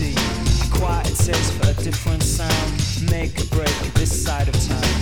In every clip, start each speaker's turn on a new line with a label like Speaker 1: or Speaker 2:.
Speaker 1: sea. Quiet taste for a different sound. Make a break this side of town.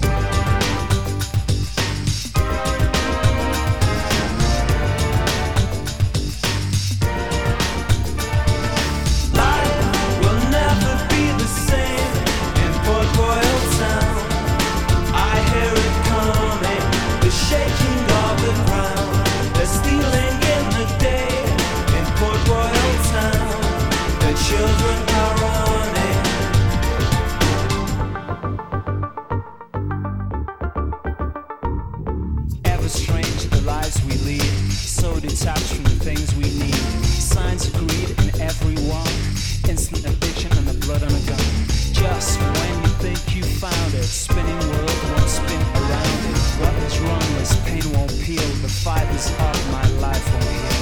Speaker 1: Detached from the things we need. Signs of greed in everyone. Instant addiction and the blood on a gun. Just when you think you found it, spinning world won't spin around it. What is wrong is pain won't peel. The fibers of my life won't heal.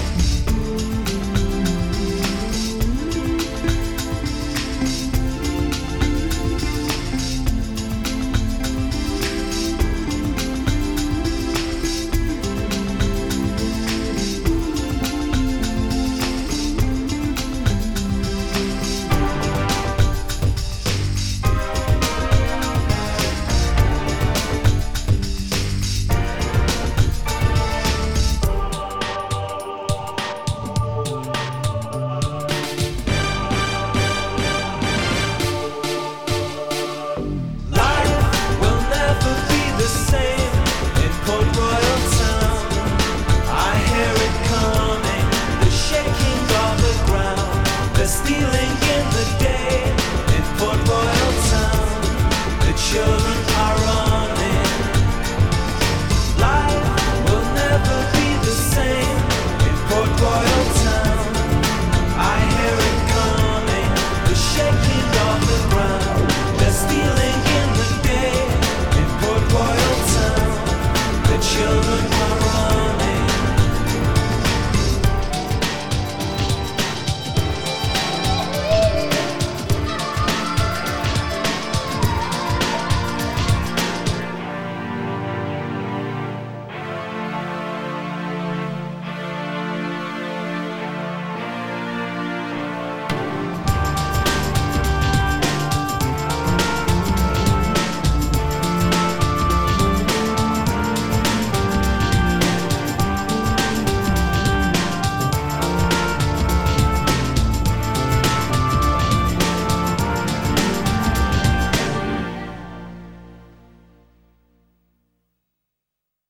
Speaker 1: Stealing